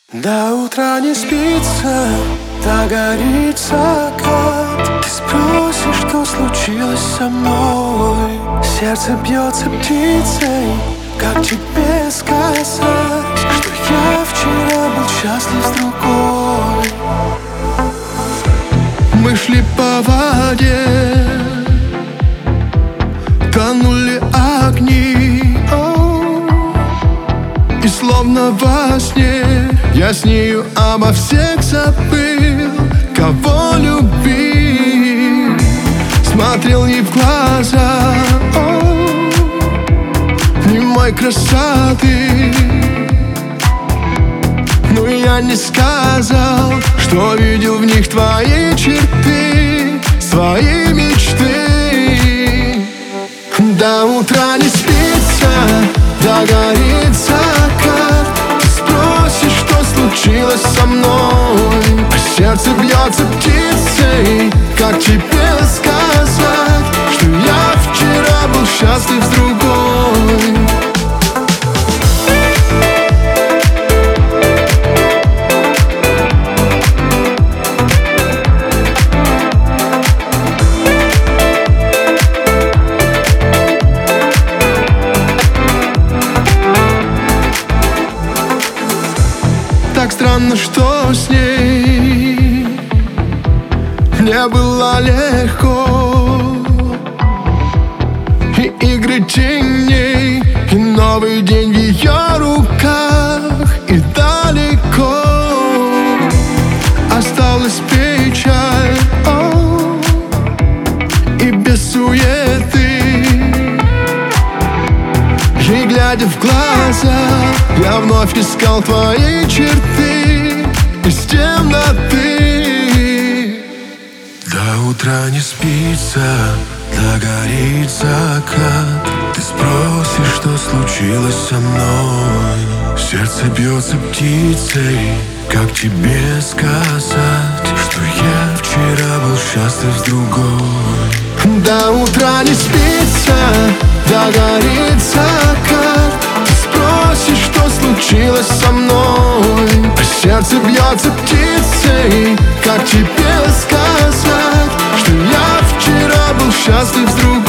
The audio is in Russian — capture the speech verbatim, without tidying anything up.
До утра не спится, догорит закат. Ты спросишь, что случилось со мной. Сердце бьется птицей, как тебе сказать, что я вчера был счастлив с другой. Мы шли по воде, тонули огни, и словно во сне я с нею обо всех забыл, кого любил. Смотрел ей в глаза немой красоты, но я не сказал, что видел в них твои черты, свои мечты. До утра не спится, догорит закат. Ты спросишь, что случилось со мной. Сердце бьется птицей, как тебе сказать, что я вчера был счастлив с другой. Так странно, что с ней мне было легко, и игры теней, и новый день в ее руках, и далеко осталась печаль, о, и без суеты. И глядя в глаза, я вновь искал твои черты из темноты. До утра не спится, догорит закат. Ты спросишь, что случилось со мной. Сердце бьется птицей, как тебе сказать, что я вчера был счастлив с другой. До утра не спится, догорит закат. Ты спросишь, что случилось со мной. Сердце бьется птицей, как тебе сказать, что я вчера был счастлив с другой.